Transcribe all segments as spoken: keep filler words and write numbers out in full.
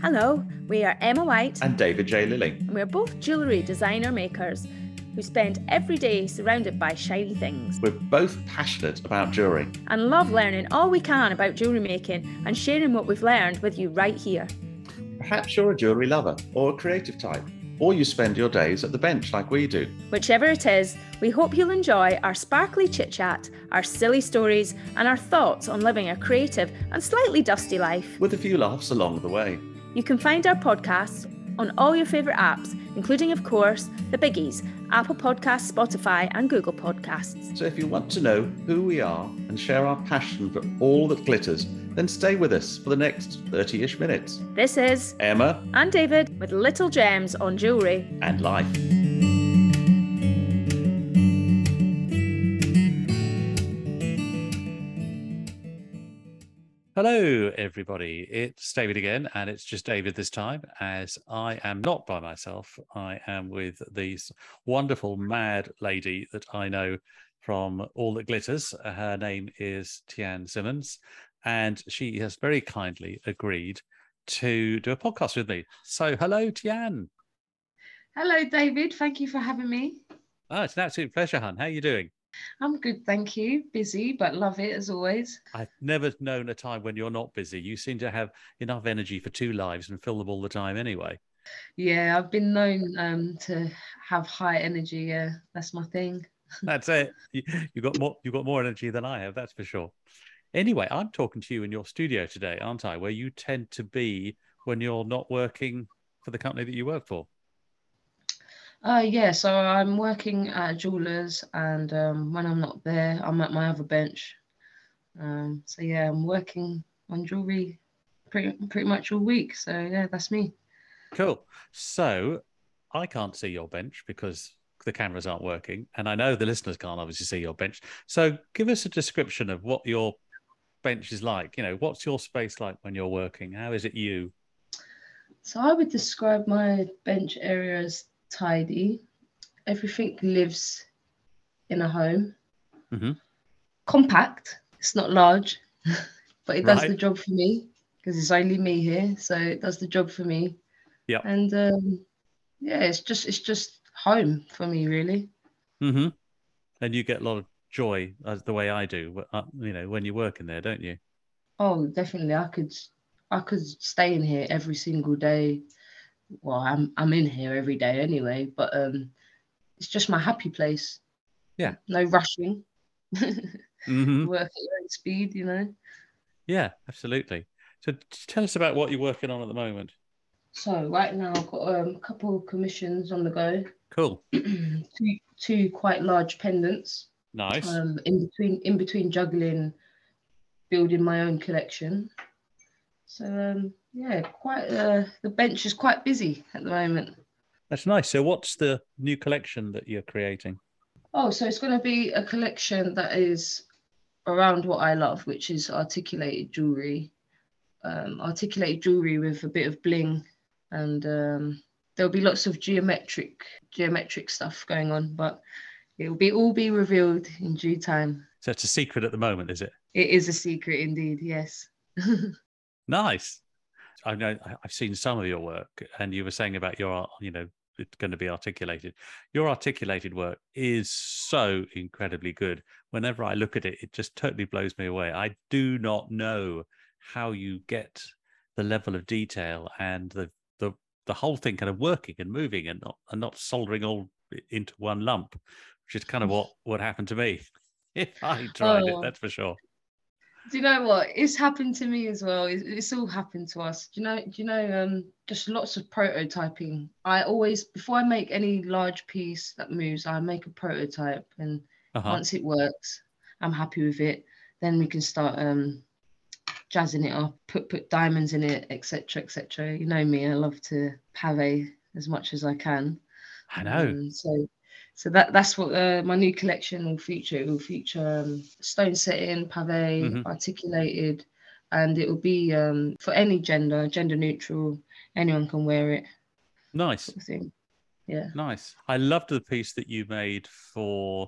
Hello, we are Emma White and David J. Lilly. And we're both jewellery designer makers who spend every day surrounded by shiny things. We're both passionate about jewellery and love learning all we can about jewellery making and sharing what we've learned with you right here. Perhaps you're a jewellery lover or a creative type, or you spend your days at the bench like we do. Whichever it is, we hope you'll enjoy our sparkly chit-chat, our silly stories, and our thoughts on living a creative and slightly dusty life. With a few laughs along the way. You can find our podcasts on all your favourite apps, including, of course, the biggies, Apple Podcasts, Spotify and Google Podcasts. So if you want to know who we are and share our passion for all that glitters, then stay with us for the next thirty-ish minutes. This is Emma and David with little gems on jewellery and life. Hello, everybody. It's David again, and it's just David this time, as I am not by myself. I am with this wonderful mad lady that I know from All That Glitters. Her name is Tian Simmons, and she has very kindly agreed to do a podcast with me. So, hello, Tian. Hello, David. Thank you for having me. Oh, it's an absolute pleasure, hon. How are you doing? I'm good, thank you. Busy, but love it as always. I've never known a time when you're not busy. You seem to have enough energy for two lives and fill them all the time anyway. Yeah, I've been known um, to have high energy. Yeah, that's my thing. That's it. You, you got more. You got more energy than I have. That's for sure. Anyway, I'm talking to you in your studio today, aren't I? Where you tend to be when you're not working for the company that you work for. Uh, yeah, so I'm working at a jeweller's, and um, when I'm not there, I'm at my other bench. Um, so yeah, I'm working on jewellery pretty pretty much all week. So yeah, that's me. Cool. So I can't see your bench because the cameras aren't working, and I know the listeners can't obviously see your bench. So give us a description of what your bench is like. You know, what's your space like when you're working? How is it you? So I would describe my bench area as tidy. Everything lives in a home. Mm-hmm. Compact. It's not large, but it does Right. the job for me because it's only me here, so it does the job for me. Yeah. And um, yeah, it's just it's just home for me, really. Mm-hmm. And you get a lot of joy, as the way I do. uh, You know, when you work in there, don't you? Oh, definitely. I could I could stay in here every single day. Well, I'm I'm in here every day anyway, but um, it's just my happy place. Yeah. No rushing. Mm-hmm. Work at your own speed, you know. Yeah, absolutely. So t- tell us about what you're working on at the moment. So right now I've got um, a couple of commissions on the go. Cool. two two quite large pendants. Nice. Um, in between in between juggling, building my own collection. So um, yeah, quite uh, the bench is quite busy at the moment. That's nice. So what's the new collection that you're creating? Oh, so it's going to be a collection that is around what I love, which is articulated jewelry. Um, articulated jewelry with a bit of bling, and um, there'll be lots of geometric geometric stuff going on, but it will be all be revealed in due time. So it's a secret at the moment, is it? It is a secret indeed, yes. Nice. I know I've seen some of your work, and you were saying about your, you know, it's going to be articulated. Your articulated work is so incredibly good. Whenever I look at it, it just totally blows me away. I do not know how you get the level of detail and the the, the whole thing kind of working and moving and not, and not soldering all into one lump, which is kind of what what happened to me if I tried Oh. it. That's for sure. Do you know what? It's happened to me as well. It's, it's all happened to us. Do you know? Do you know? Um, just lots of prototyping. I always, before I make any large piece that moves, I make a prototype, and Uh-huh. once it works, I'm happy with it. Then we can start um, jazzing it up, put put diamonds in it, et cetera, et cetera. You know me. I love to pave as much as I can. I know. Um, so. So that, that's what uh, my new collection will feature. It will feature um, stone setting, pave, Mhm. articulated, and it will be um, for any gender, gender neutral. Anyone can wear it, Nice. sort of thing. Yeah. Nice. I loved the piece that you made for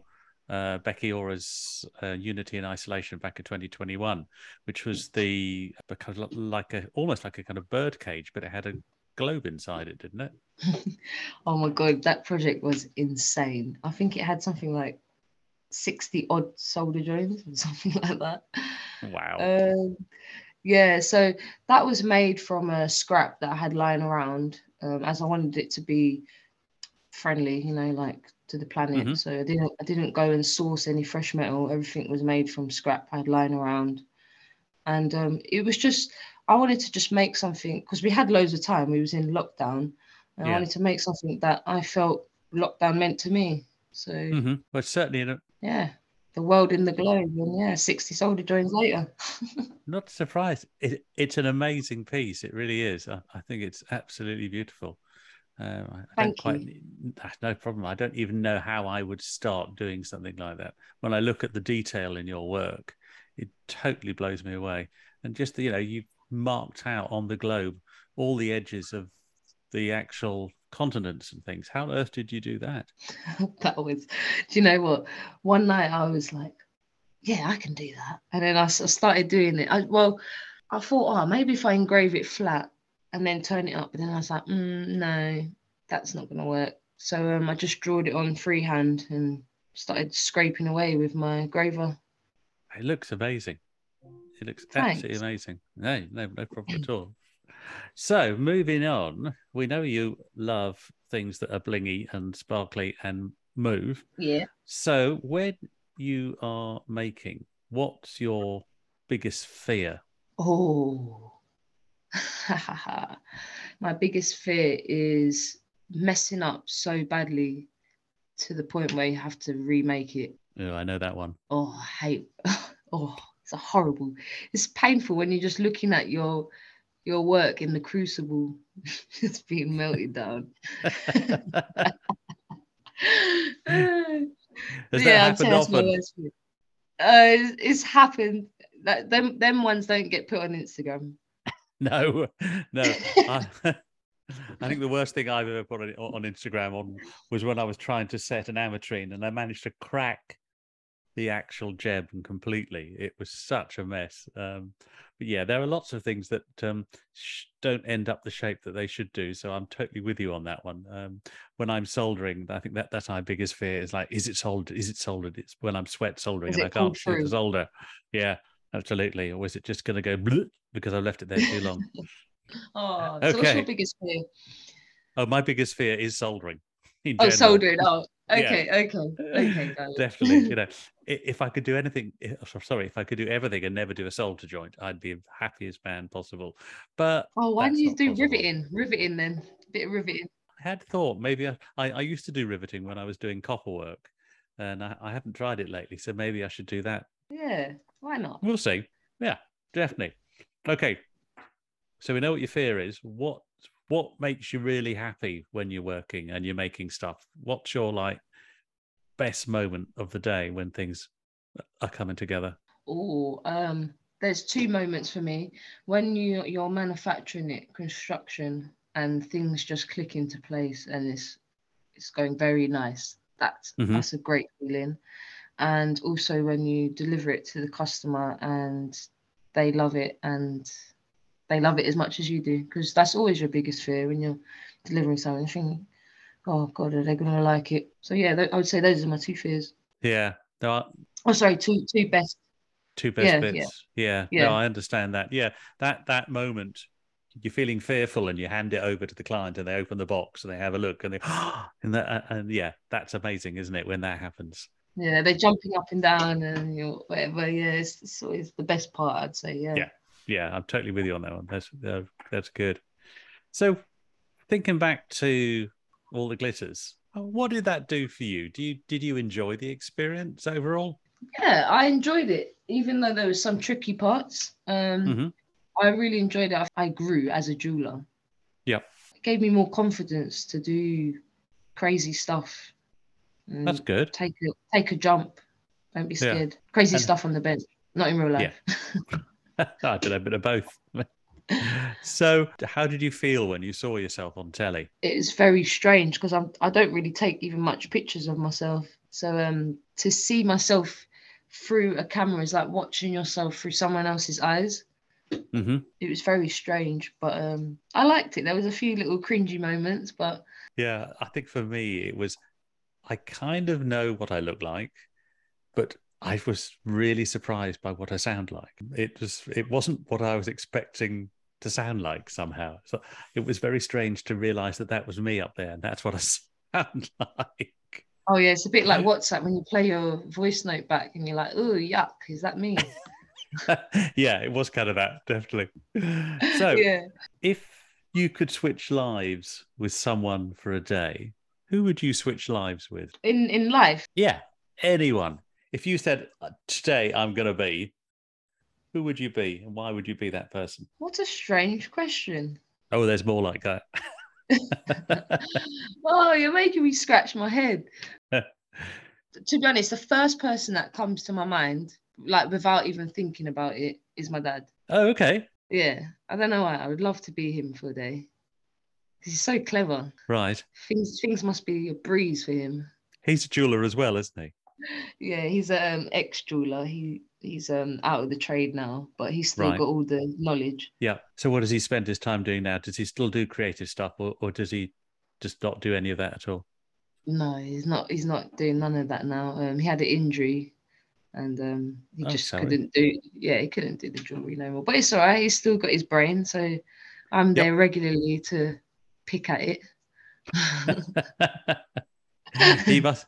uh, Becky Ora's uh, Unity and Isolation back in twenty twenty-one, which was the because like a almost like a kind of bird cage, but it had a globe inside it, didn't it? Oh my God, that project was insane. I think it had something like sixty odd solder joints or something like that. Wow. Um, yeah, so that was made from a scrap that I had lying around, um, as I wanted it to be friendly, you know, like to the planet. Mm-hmm. So I didn't I didn't go and source any fresh metal. Everything was made from scrap I had lying around. And um, it was just, I wanted to just make something, because we had loads of time. We was in lockdown. And Yeah. I wanted to make something that I felt lockdown meant to me. So, Mm-hmm. But certainly, in a, yeah, the world in the globe. And yeah, sixty solder joints later. not surprised. It, it's an amazing piece. It really is. I, I think it's absolutely beautiful. Uh, I, I Thank don't quite, you. no problem. I don't even know how I would start doing something like that. When I look at the detail in your work, it totally blows me away. And just, you know, you've marked out on the globe all the edges of the actual continents and things. How on earth did you do that? That was, do you know what? One night I was like, yeah, I can do that. And then I started doing it. I, well, I thought, oh, maybe if I engrave it flat and then turn it up. But then I was like, mm, no, that's not going to work. So um, I just drawed it on freehand and started scraping away with my graver. It looks amazing. It looks Thanks. absolutely amazing. No, no, no problem at all. So moving on, we know you love things that are blingy and sparkly and move. Yeah. So when you are making, what's your biggest fear? Oh, my biggest fear is messing up so badly to the point where you have to remake it. Oh, I know that one. Oh, I hate. Oh, it's a horrible. It's painful when you're just looking at your your work in the crucible, just being melted down. Does that Yeah, happen often? Uh, it's, it's happened. That them them ones don't get put on Instagram. No, no. I, I think the worst thing I've ever put on, on Instagram on was when I was trying to set an ametrine and I managed to crack the actual gem completely. It was such a mess. Um, but yeah, there are lots of things that um, sh- don't end up the shape that they should do. So I'm totally with you on that one. Um, when I'm soldering, I think that that's my biggest fear is like, is it soldered? Is it soldered? It's when I'm sweat soldering Is and it I can't pulled see the through? solder. Yeah, absolutely. Or is it just going to go bleh because I've left it there too long? Oh, so what's Okay. your biggest fear? Oh, my biggest fear is soldering. In Oh, general. soldering. Oh, Yeah. okay, okay, okay, got it. Definitely. You know, i- if I could do anything, i- sorry, if I could do everything and never do a solder joint, I'd be the happiest man possible. But Oh, why that's don't you not do possible. riveting? Riveting then. A bit of riveting. I had thought maybe I, I, I used to do riveting when I was doing copper work, and I, I haven't tried it lately, so maybe I should do that. Yeah, why not? We'll see. Yeah, definitely. Okay. So we know what your fear is. What what makes you really happy when you're working and you're making stuff? What's your like best moment of the day when things are coming together? Oh, um, there's two moments for me. When you you're manufacturing it, construction, and things just click into place and it's it's going very nice. That's Mhm. that's a great feeling. And also when you deliver it to the customer and they love it and they love it as much as you do, because that's always your biggest fear when you're delivering something. You think, oh God, are they going to like it? So yeah, th- I would say those are my two fears. Yeah, there are Oh, sorry, two two best. two best Yeah, bits. Yeah. yeah. No, I understand that. Yeah, that that moment, you're feeling fearful, and you hand it over to the client, and they open the box and they have a look, and they and that and yeah, that's amazing, isn't it? When that happens. Yeah, they're jumping up and down and you know, whatever. Yeah, it's, it's always the best part, I'd say. Yeah. Yeah, yeah, I'm totally with you on that one. That's uh, that's good. So, thinking back to all the glitters, what did that do for you? Do you did you enjoy the experience overall? Yeah, I enjoyed it, even though there was some tricky parts. Um, Mm-hmm. I really enjoyed it. I grew as a jeweler. Yeah, It gave me more confidence to do crazy stuff. and that's good. Take a take a jump. Don't be Yeah. scared. Crazy And- stuff on the bench, not in real life. I don't know, a bit of both. So, how did you feel when you saw yourself on telly? It's very strange because I'm I don't really take even much pictures of myself. So um, to see myself through a camera is like watching yourself through someone else's eyes. Mm-hmm. It was very strange, but um, I liked it. There was a few little cringy moments, but Yeah, I think for me it was, I kind of know what I look like, but I was really surprised by what I sound like. It was, it wasn't what I was expecting to sound like somehow. So it was very strange to realize that that was me up there, and that's what I sound like. oh yeah, it's a bit like WhatsApp when you play your voice note back and you're like, oh yuck, is that me? Yeah, it was kind of that, definitely. So Yeah. if you could switch lives with someone for a day, who would you switch lives with? In in life, Yeah, anyone. If you said, today I'm going to be, who would you be, and why would you be that person? what a strange question. Oh, there's more like that. Oh, you're making me scratch my head. To be honest, the first person that comes to my mind, like without even thinking about it, is my dad. Oh, okay. Yeah, I don't know why. I would love to be him for a day. He's so clever. Right. Things things must be a breeze for him. He's a jeweler as well, isn't he? Yeah, he's an um, ex-jeweler. He he's um out of the trade now, but he's still Right. got all the knowledge. Yeah. So what does he spend his time doing now? Does he still do creative stuff, or, or does he just not do any of that at all? No, he's not. He's not doing none of that now. Um, he had an injury, and um, he Oh, just sorry. couldn't do. Yeah, he couldn't do the jewelry no more. But it's all right. He's still got his brain, so I'm Yep. there regularly to pick at it. he must.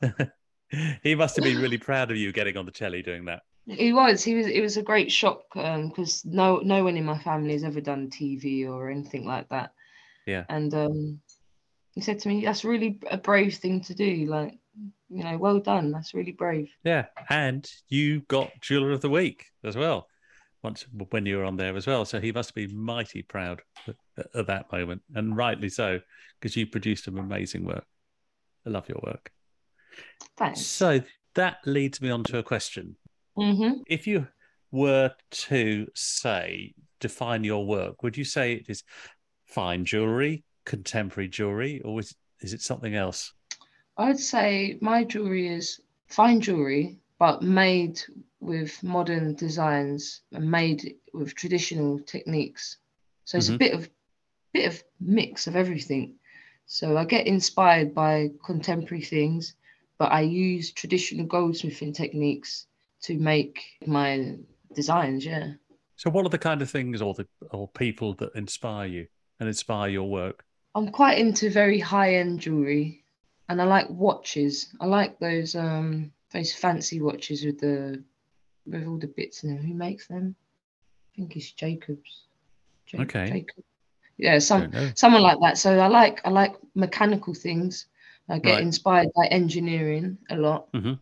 He must have been really proud of you getting on the telly doing that. He was. He was. It was a great shock because um, no, no one in my family has ever done T V or anything like that. Yeah. And um, he said to me, "That's really a brave thing to do. Like, you know, well done. That's really brave." Yeah, and you got Jeweler of the Week as well, once when you were on there as well. So he must be mighty proud at that moment, and rightly so, because you produced some amazing work. I love your work. Thanks. So that leads me on to a question. Mm-hmm. If you were to say, define your work, would you say it is fine jewelry, contemporary jewelry, or is, is it something else? I'd say my jewelry is fine jewelry, but made with modern designs and made with traditional techniques. So it's Mhm. a bit of bit of mix of everything. So I get inspired by contemporary things, but I use traditional goldsmithing techniques to make my designs. Yeah. So what are the kind of things or the or people that inspire you and inspire your work? I'm quite into very high-end jewelry, and I like watches. I like those um those fancy watches with the with all the bits in them. Who makes them? I think it's Jacobs. Ja- Okay. Jacob. Yeah, some Don't know. someone like that. So I like I like mechanical things. I get Right. inspired by engineering a lot, Mhm.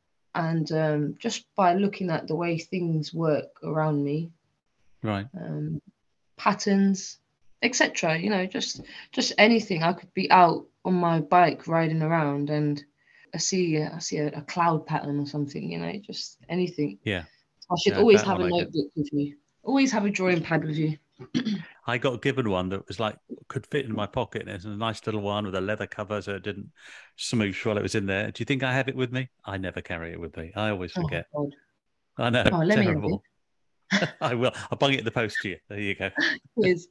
and um, just by looking at the way things work around me, Right. um, patterns, et cetera. You know, just just anything. I could be out on my bike riding around, and I see I see a, a cloud pattern or something. You know, just anything. Yeah. I should Yeah, always that have a one I get. notebook with you. Always have a drawing pad with you. I got given one that was like could fit in my pocket, and it's a nice little one with a leather cover, so it didn't smoosh while it was in there. Do you think I have it with me? I never carry it with me. I always Oh, forget. God. I know. Oh, let me have Terrible. I will. I'll bung it in the post to you. There you go. Yes.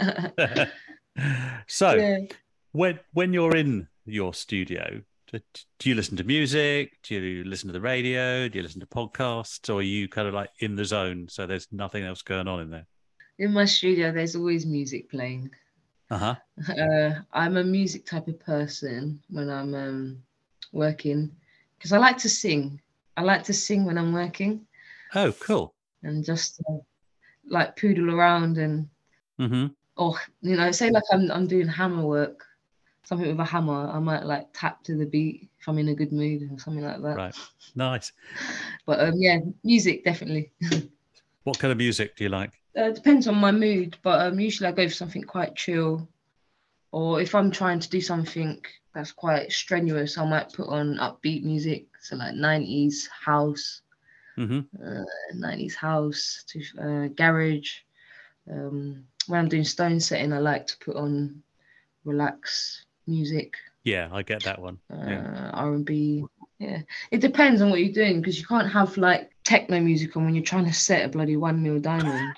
So, Yeah. when when you're in your studio, do, do you listen to music? Do you listen to the radio? Do you listen to podcasts? Or are you kind of like in the zone, so there's nothing else going on in there? In my studio, there's always music playing. Uh-huh. Uh, I'm a music type of person when I'm um, working because I like to sing. I like to sing when I'm working Oh, cool. and just uh, like poodle around and Mm-hmm. or you know, say like I'm I'm doing hammer work, something with a hammer. I might like tap to the beat if I'm in a good mood or something like that. Right. Nice. But um, yeah, music definitely. What kind of music do you like? Uh, it depends on my mood, but um, usually I go for something quite chill. Or if I'm trying to do something that's quite strenuous, I might put on upbeat music, so like nineties house, Mm-hmm. uh, nineties house to uh, garage. Um, when I'm doing stone setting, I like to put on relax music, Yeah, I get that one. uh, Yeah. R and B. Yeah, it depends on what you're doing, because you can't have like techno music on when you're trying to set a bloody one mil diamond.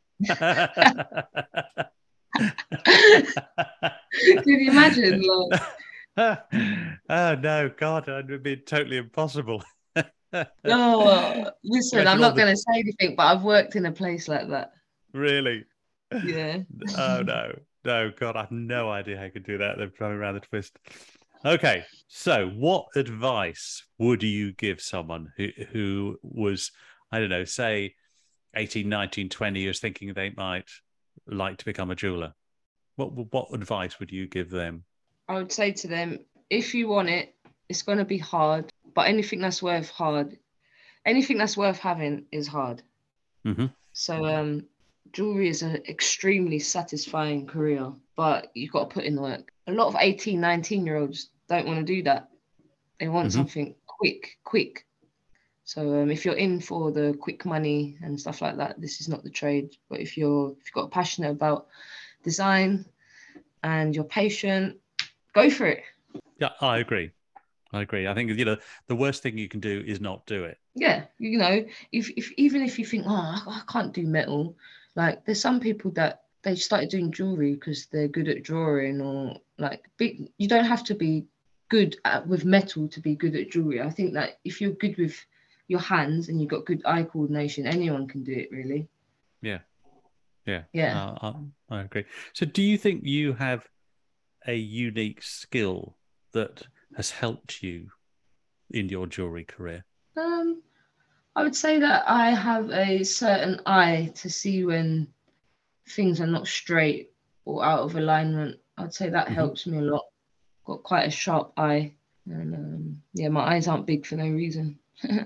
Can you imagine? Like, oh no, God, it would be totally impossible. oh, listen, Imagine I'm all not the- going to say anything, but I've worked in a place like that. Really? Yeah. Oh no, no, God, I have no idea how you could do that. They're running around the twist. Okay, so what advice would you give someone who who was, I don't know, say eighteen, nineteen, twenty years, thinking they might like to become a jeweler? What what advice would you give them? I would say to them, if you want it, it's going to be hard, but anything that's worth hard, anything that's worth having is hard. Mm-hmm. So um, jewelry is an extremely satisfying career, but you've got to put in the work. A lot of eighteen, nineteen year olds don't want to do that. They want Mm-hmm. something quick, quick. So um, if you're in for the quick money and stuff like that, this is not the trade. But if you're if you've got passionate about design and you're patient, go for it. Yeah, I agree. I agree. I think, you know, the worst thing you can do is not do it. Yeah, you know, if if even if you think, oh, I, I can't do metal, like there's some people that they started doing jewelry because they're good at drawing, or like big. You don't have to be good at, with metal to be good at jewelry. I think that if you're good with your hands and you've got good eye coordination, anyone can do it, really. Yeah. Yeah. Yeah. Uh, I, I agree. So do you think you have a unique skill that has helped you in your jewelry career? Um, I would say that I have a certain eye to see when things are not straight or out of alignment. I'd say that Mhm. helps me a lot. Got quite a sharp eye, and um, yeah, my eyes aren't big for no reason.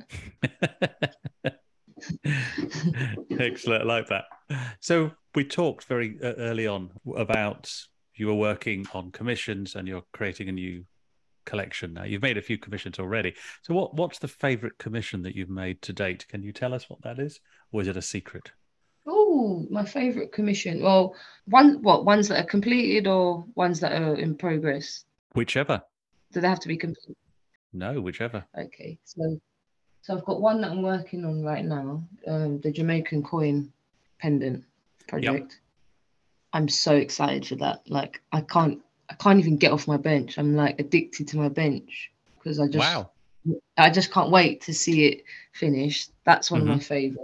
Excellent. I like that. So we talked very uh, early on about you were working on commissions and you're creating a new collection now. You've made a few commissions already. So what, what's the favorite commission that you've made to date? Can you tell us what that is? Or is it a secret? Oh, my favorite commission. Well, one what ones that are completed or ones that are in progress? Whichever. Do they have to be complete? No, whichever. Okay, so so I've got one that I'm working on right now, um, the Jamaican coin pendant project. Yep. I'm so excited for that. Like I can't I can't even get off my bench. I'm like addicted to my bench because I just wow. I just can't wait to see it finished. That's one mm-hmm. of my favorite.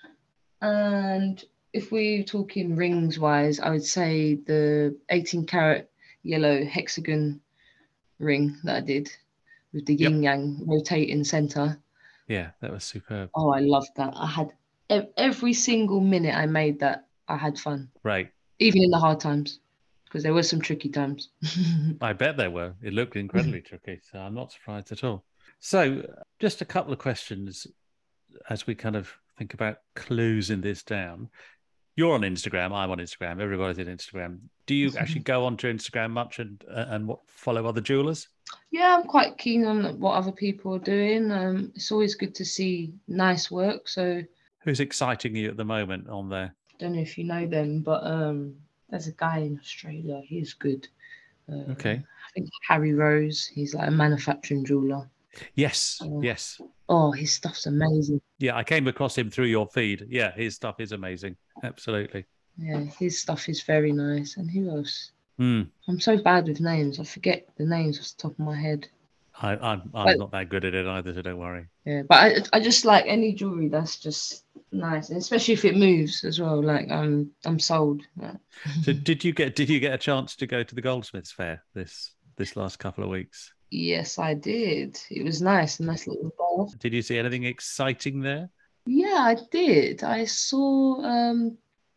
And if we're talking rings wise, I would say the eighteen karat yellow hexagon ring that I did with the yin yang yep. rotating center. Yeah, that was superb. Oh, I loved that. I had every single minute I made that, I had fun. Right. Even in the hard times, because there were some tricky times. I bet there were. It looked incredibly tricky, so I'm not surprised at all. So just a couple of questions as we kind of think about closing this down. You're on Instagram. I'm on Instagram. Everybody's on Instagram. Do you actually go onto Instagram much and uh, and what, follow other jewelers? Yeah, I'm quite keen on what other people are doing. Um, it's always good to see nice work. So, who's exciting you at the moment on there? I don't know if you know them, but um, there's a guy in Australia. He's good. Uh, okay. I think Harry Rose. He's like a manufacturing jeweler. Yes. Uh, yes. Oh, his stuff's amazing. Yeah, I came across him through your feed. Yeah, his stuff is amazing. Absolutely. Yeah, his stuff is very nice. And who else? Mm. I'm so bad with names. I forget the names off the top of my head. I, I'm I'm but, not that good at it either, so don't worry. Yeah, but I I just like any jewelry that's just nice, and especially if it moves as well. Like I'm I'm sold. So did you get did you get a chance to go to the Goldsmiths Fair this this last couple of weeks? Yes, I did. It was nice, a nice little ball. Did you see anything exciting there? Yeah, I did. I saw um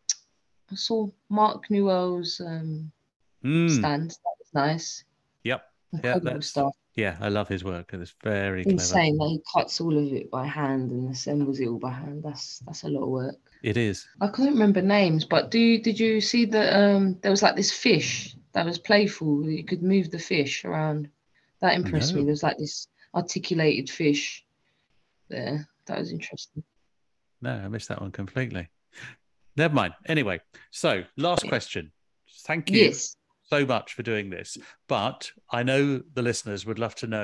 I saw Mark Newell's um mm. stand. That was nice. Yep. Incredible yeah, that's, stuff. Yeah, I love his work. It's very insane clever. that he cuts all of it by hand and assembles it all by hand. That's that's a lot of work. It is. I can't remember names, but do you, did you see that um there was like this fish that was playful? You could move the fish around. That impressed no. me. There's like this articulated fish there. That was interesting. No, I missed that one completely. Never mind. Anyway, so last yeah. question. Thank you yes. so much for doing this. But I know the listeners would love to know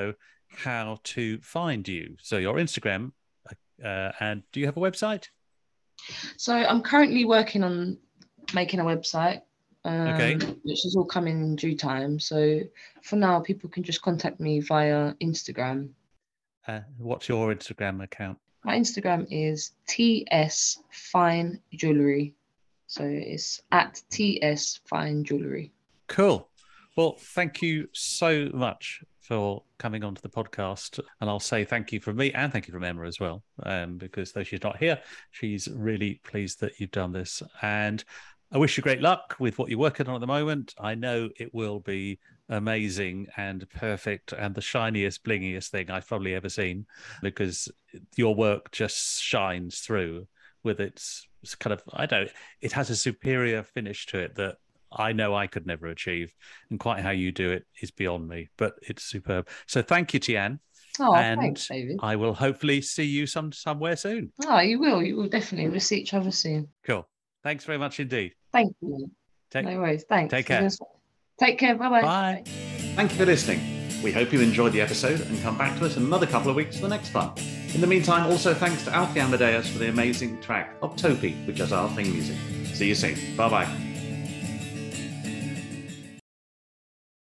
how to find you. So your Instagram, uh, and do you have a website? So I'm currently working on making a website, um, Okay. which is all coming in due time. So for now, people can just contact me via Instagram. Uh, what's your Instagram account? My Instagram is T S Fine Jewelry. So it's at T S Fine Jewelry. Cool. Well, thank you so much for coming onto the podcast. And I'll say thank you from me and thank you from Emma as well, um, because though she's not here, she's really pleased that you've done this. And I wish you great luck with what you're working on at the moment. I know it will be amazing and perfect and the shiniest, blingiest thing I've probably ever seen, because your work just shines through with its kind of, I don't, it has a superior finish to it that I know I could never achieve, and quite how you do it is beyond me, but it's superb. So thank you, Tian. Oh, and thanks, David. I will hopefully see you some somewhere soon. Oh, you will. You will definitely. We'll see each other soon. Cool. Thanks very much indeed. Thank you. Take, no worries. Thanks. Take care. Take care. Bye-bye. Bye. Thank you for listening. We hope you enjoyed the episode and come back to us in another couple of weeks for the next one. In the meantime, also thanks to Alfie Amadeus for the amazing track of Topi, which is our theme music. See you soon. Bye-bye.